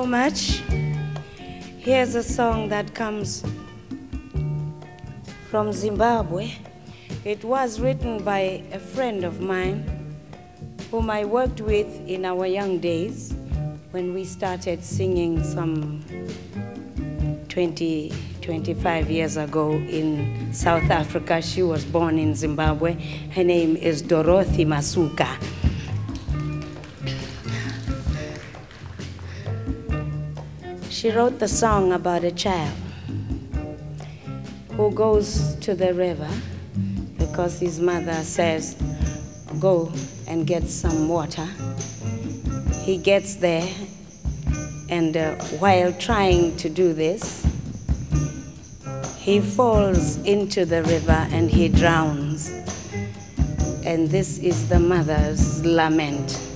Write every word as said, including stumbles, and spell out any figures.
much. Here's a song that comes from Zimbabwe. It was written by a friend of mine whom I worked with in our young days when we started singing some twenty, twenty-five years ago in South Africa. She was born in Zimbabwe. Her name is Dorothy Masuka. She wrote the song about a child who goes to the river because his mother says, go and get some water. He gets there, and uh, while trying to do this, he falls into the river and he drowns. And this is the mother's lament.